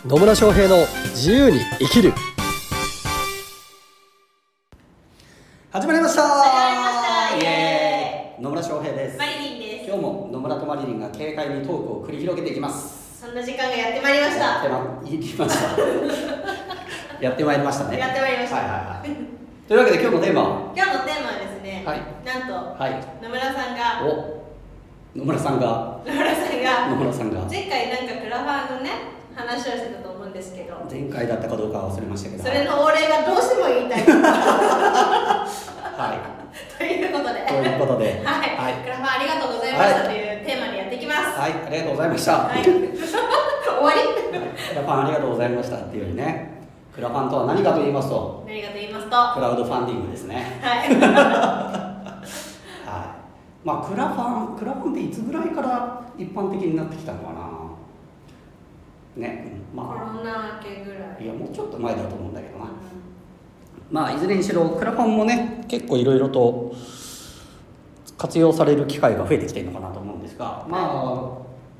野村翔平の自由に生きる。始まりました。イエーイ。野村翔平です。 マリリンです。 今日も野村とマリリンが軽快にトークを繰り広げていきます。 そんな時間がやってまいりました。 やってまいりましたね。 やってまいりました。 はいはいはい。というわけで今日のテーマはですね、 はい、 なんと、 はい、 野村さんが前回なんかクラファンのね話をしてたと思うんですけど、 前回だったかどうか忘れましたけど、 それのお礼がどうしても言いたいはいということで、はい、はい、クラファンありがとうございました、というテーマでやっていきます。 はい、ありがとうございました、はい、 終わりクラファンありがとうございましたっていうよりね、クラファンとは何かと言いますと、クラウドファンディングですね。はいはい。まあクラファンっていつぐらいから一般的になってきたのかな。ね、まあコロナ明けぐらい。 いやもうちょっと前だと思うんだけどな。まあいずれにしろクラファンもね結構いろいろと活用される機会が増えてきているのかなと思うんですが、まあ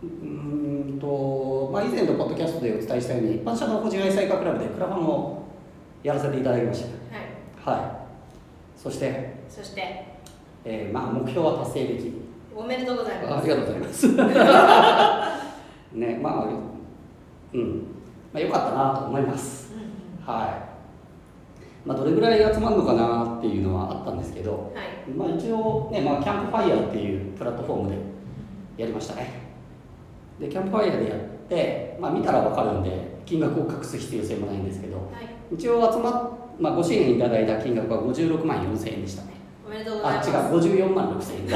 以前のポッドキャストでお伝えしたように一般社団法人愛妻家クラブでクラファンをやらせていただきました。はい、はい、そして、まあ目標は達成でき、 おめでとうございます。 ありがとうございますね、まあ良かったなと思います、はい。まあ、どれぐらい集まるのかなっていうのはあったんですけど、はい、まあ一応ね、まあ、キャンプファイヤーっていうプラットフォームでやりましたね。でキャンプファイヤーでやって、まあ、見たら分かるんで金額を隠す必要性もないんですけど、はい、一応まあ、ご支援いただいた金額は56万4000円でしたね。 おめでとうございます。 違う、54万6000円だ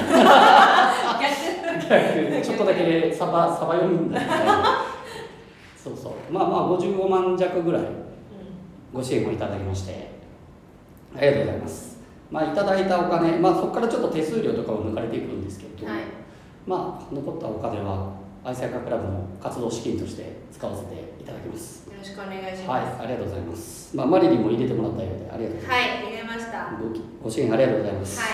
逆ちょっとだけサバ読むんだけどそうまあ55万弱ぐらいご支援をいただきましてありがとうございます。まあ、いただいたお金、まあ、そこからちょっと手数料とかを抜かれていくんですけど、はい、まあ、残ったお金は愛妻家クラブの活動資金として使わせていただきます。 よろしくお願いします。 はい、ありがとうございます。まあ、マリリンも入れてもらったようでありがとうございます。 はい、入れました。 ご支援ありがとうございます。はい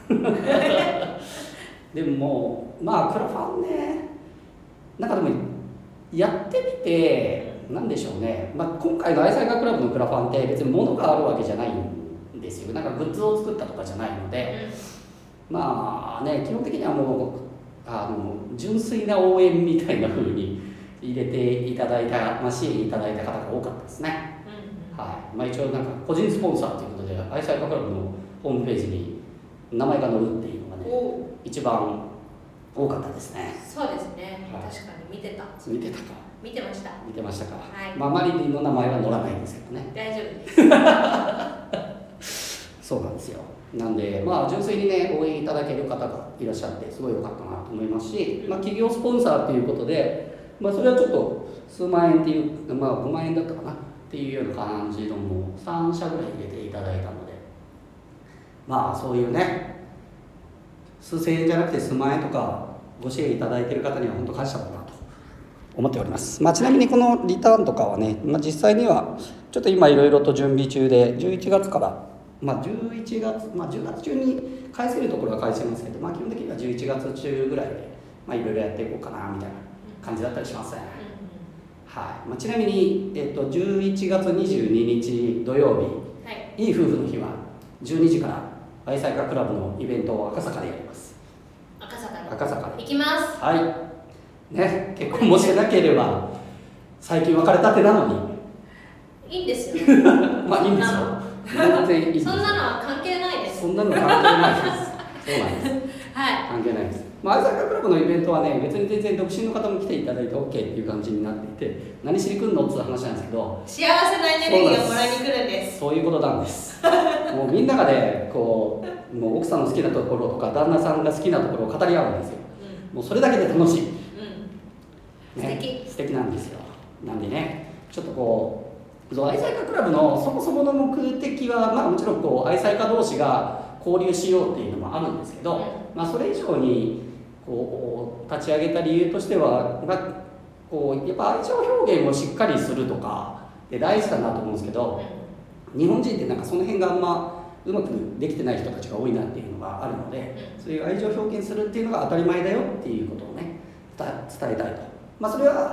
でもまあクラファンね、なんかでもやってみてなんでしょうね、まあ、今回の愛妻家クラブのクラファンって別に物があるわけじゃないんですよ。なんかグッズを作ったとかじゃないので、まあね、基本的にはもう純粋な応援みたいな風に入れていただいた、まあ、支援いただいた方が多かったですね。はい。まあ、一応なんか個人スポンサーということで愛妻家クラブのホームページに名前が載るっていうのがね一番多かったですね。 そうですね、はい、確かに見てましたか、はい。 まあ、マリリンの名前は載らないんですけどね。 大丈夫ですそうなんですよ。なんでまあ純粋にね応援いただける方がいらっしゃってすごい良かったなと思いますし、まあ、企業スポンサーということで、まあ、それはちょっと数万円っていう、まあ5万円だったかなっていうような感じのも3社ぐらい入れていただいたので、まあそういうね数千円じゃなくて数万円とかご支援いただいている方には本当感謝だなと思っております。まあ、ちなみにこのリターンとかはね、まあ、実際にはちょっと今いろいろと準備中で11月から、まあ、10月中に返せるところは返せますけど、まあ、基本的には11月中ぐらいでいろいろやっていこうかなみたいな感じだったりしますね。はい。まあ、ちなみに、11月22日土曜日、はい、いい夫婦の日は12時から愛妻家クラブのイベントを赤坂でやります。赤坂で行きます。 はいね、結婚もしなければ最近別れたてなのにいいんですよまあいいんですよ全然いいです。 そんなのは関係ないです。 そんなの関係ないですそうなんですはい、 関係ないです。まあ、愛妻家クラブのイベントはね別に全然独身の方も来ていただいて OK っていう感じになっていて、何しに来るのっていう話なんですけど、 幸せなエネルギーをもらいに来るんです。 そういうことなんですもうみんながねこうもう奥さんの好きなところとか旦那さんが好きなところを語り合うんですよ、もうそれだけで楽しい、ね、素敵なんですよ。なんでねちょっとこう愛妻家クラブのそもそもの目的は、まあ、もちろんこう愛妻家同士が交流しようっていうのもあるんですけど、まあ、それ以上にこう立ち上げた理由としては、まあ、こうやっぱ愛情表現をしっかりするとかで大事だなと思うんですけど、日本人ってなんかその辺があんまうまくできてない人たちが多いなっていうのがあるので、そういう愛情表現するっていうのが当たり前だよっていうことをね伝えたいと。まあ、それは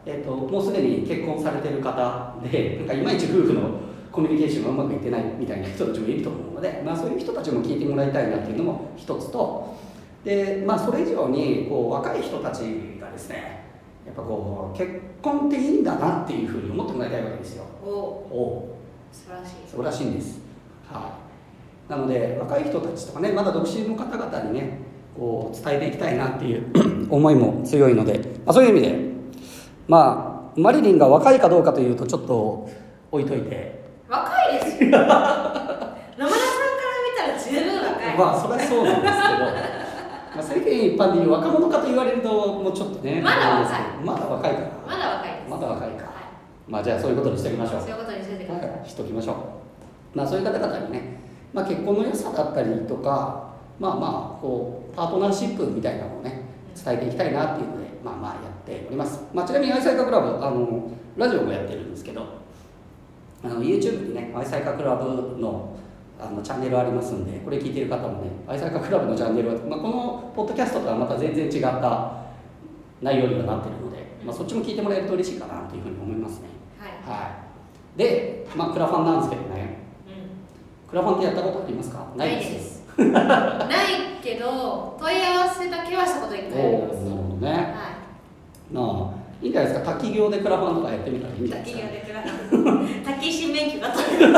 もうすでに結婚されてる方でなんかいまいち夫婦のコミュニケーションがうまくいってないみたいな人たちもいると思うので、そういう人たちも聞いてもらいたいなっていうのも一つと、で、それ以上に若い人たちがですね、やっぱ結婚っていいんだなっていうふうに思ってもらいたいわけですよ。 素晴らしい。 素晴らしいんです。なので若い人たちとかね、まだ独身の方々にね伝えていきたいなっていう思いも強いので、そういう意味でマリリンが若いかどうかというとちょっと置いといて、 若いですよ野村さんから見たら十分若い。 それはそうなんですけど世間一般でいう若者かと言われるともうちょっとね、 まだ若い。 まだ若いか。 まだ若いか。 じゃあそういうことにしておきましょう。 そういうことにしてください。 しておきましょう。そういう方々にね、結婚の良さだったりとか、パートナーシップみたいなのをね伝えていきたいなっていうので、やっております。ちなみに愛妻家クラブラジオもやってるんですけど、YouTube にね愛妻家クラブのチャンネルありますんで、これ聞いている方もね愛妻家クラブのチャンネルは、このポッドキャストとはまた全然違った内容にはなっているので、そっちも聞いてもらえると嬉しいかなというふうに思いますね。で、クラファンなんですけどね、クラファンってやったことありますか？ ないです。ないけど問い合わせだけはしたこと1回あります。 なるほどね。いいんじゃないですか。滝行でクラファンとかやってみたらいいんじゃないですか。 滝行でクラファン滝石免許が取れる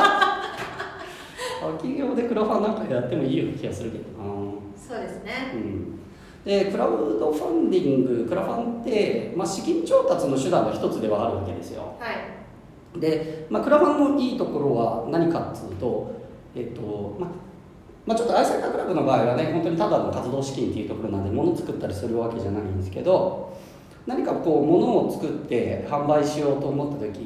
滝行でクラファンなんかやってもいいような気がするけどな。 そうですね。 でクラウドファンディング、クラファンって、資金調達の手段の一つではあるわけですよ。で、クラファンのいいところは何かっていうと、ちょっと愛妻家クラブの場合はね、本当にただの活動資金っていうところなんで物を作ったりするわけじゃないんですけど、何か物を作って販売しようと思った時って、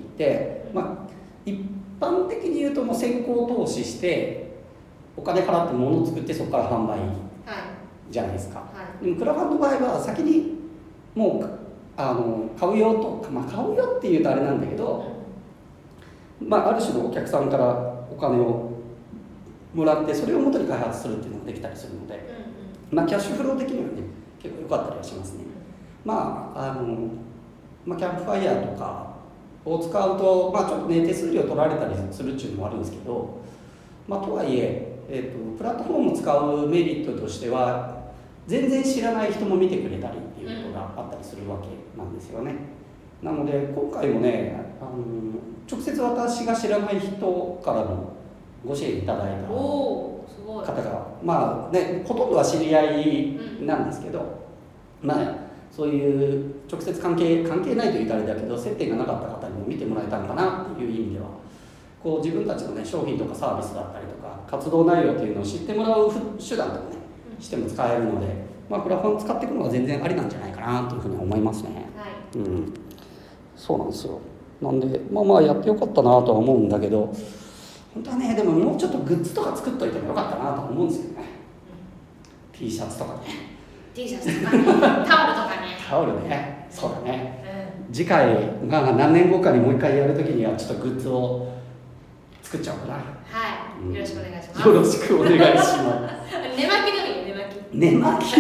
一般的に言うともう先行投資してお金払って物を作ってそこから販売じゃないですか。でもクラファンの場合は先にもう買うよとか、買うよっていうとあれなんだけど、ある種のお客さんからお金をもらってそれを元に開発するっていうのができたりするので、キャッシュフロー的にはね結構良かったりはしますね。キャンプファイヤーとかを使うと、ちょっとね手数料取られたりするっていうのもあるんですけど、とはいえプラットフォームを使うメリットとしては全然知らない人も見てくれたりっていうことがあったりするわけなんですよね。なので今回もね直接私が知らない人からのご支援いただいた方がほとんどは知り合いなんですけど、そういう直接関係ないというとあれだけど接点がなかった方にも見てもらえたのかなっていう意味では自分たちの、ね、商品とかサービスだったりとか活動内容というのを知ってもらう手段とかねしても使えるので、クラファン使っていくのが全然ありなんじゃないかなというふうに思いますね。そうなんですよ。なんでやってよかったなとは思うんだけど、本当はねでももうちょっとグッズとか作っといてもよかったなと思うんですけどね。T シャツとかね。 T シャツとかね。タオルとかね。 タオルね。そうだね。次回何年後かにもう一回やるときにはちょっとグッズを作っちゃおうかな。 よろしくお願いします。 よろしくお願いします。 寝巻きでもいいよ、 寝巻き。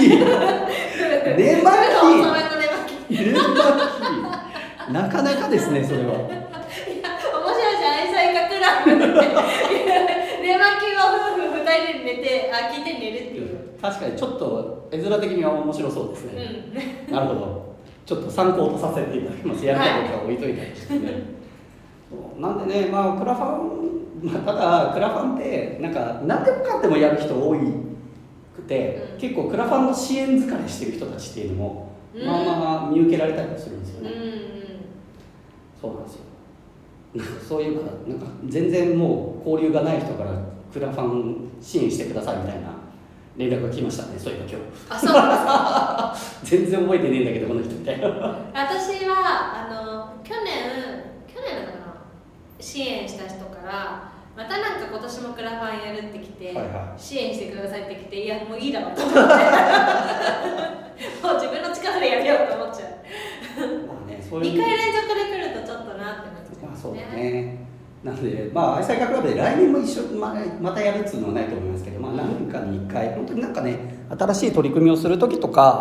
なかなかですね、それは。 面白いじゃん、愛妻家クラブって寝巻きを夫婦2人で寝て、聞いて寝るっていう。 確かにちょっと絵面的には面白そうですね。なるほど。ちょっと参考とさせていただきます。やりたいことは置いといたりしてね。なんでね、クラファン、ただクラファンって何でもかんでもやる人多くて、結構クラファンの支援疲れしてる人たちっていうのも見受けられたりするんですよね。そうなんですよ。そういう全然もう交流がない人からクラファン支援してくださいみたいな連絡が来ましたね。そういえば今日。そうなんですか。全然覚えてねえんだけどこの人みたいな。 私は去年だかな、支援した人からまた今年もクラファンやるってきて、支援してくださいってきて、いやもういいだろうと思ってもう自分の力でやめようと思っちゃう。2回連続で来るとちょっとなって思っちゃう。 そうだね。なので愛妻家クラブで来年も一緒またやるっていうのはないと思いますけど、何年かに1回本当に新しい取り組みをする時とか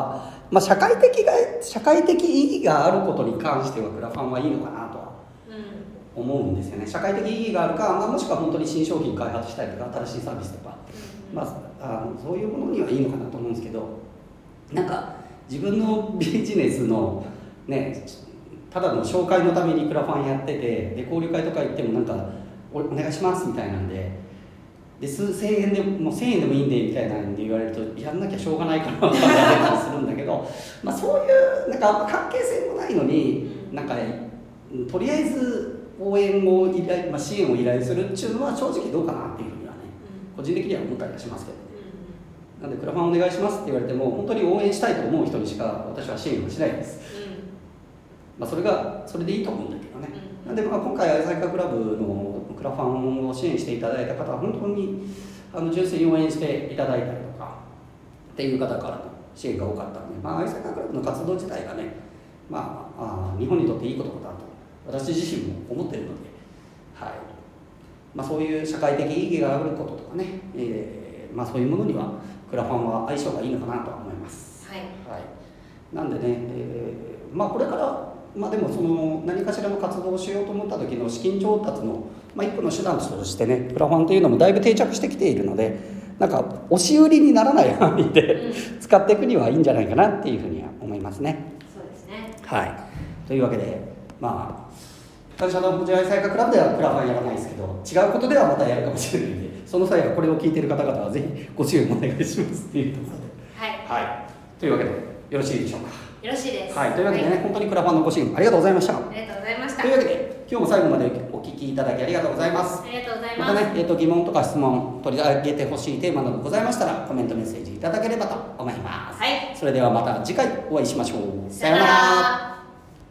社会的意義があることに関してはクラファンはいいのかなとは思うんですよね。社会的意義があるか、もしくは本当に新商品開発したりとか新しいサービスとか、そういうものにはいいのかなと思うんですけど、なんか自分のビジネスのね、ただの紹介のためにクラファンやってて、で交流会とか行ってもなんかお願いしますみたいなんで、数千円でも1000円でもいいんでみたいなんで言われると、やんなきゃしょうがないかなとかするんだけどそういうなんか関係性もないのに、なんかとりあえず応援を依頼、支援を依頼するっていうのは正直どうかなっていうふうにはね、個人的には思ったりはしますけど、なんでクラファンお願いしますって言われても本当に応援したいと思う人にしか私は支援をしないです、それでいいと思うんだけどね、なんで今回愛妻家クラブのクラファンを支援していただいた方は本当に純粋に応援していただいたりとかっていう方からの支援が多かったので、愛妻家クラブの活動自体がね、日本にとっていいことだと私自身も思っているので、そういう社会的意義があることとかね、そういうものにはクラファンは相性がいいのかなとは思います。なんでね、これからでもその何かしらの活動をしようと思った時の資金調達の、一個の手段としてね、クラファンというのもだいぶ定着してきているので、なんか押し売りにならない範囲で使っていくにはいいんじゃないかなっていうふうには思いますね。 そうですね。 というわけで、会社の愛妻家クラブではクラファンやらないですけど、違うことではまたやるかもしれないので、その際はこれを聞いている方々はぜひご支援お願いしますっていうところで、というわけでよろしいでしょうか。 よろしいです。 というわけでね、本当にクラファンのご支援ありがとうございました。 ありがとうございました。 というわけで今日も最後までお聞きいただきありがとうございます。 ありがとうございます。 またね、疑問とか質問取り上げてほしいテーマなどございましたらコメントメッセージいただければと思います。それではまた次回お会いしましょう。 さよなら。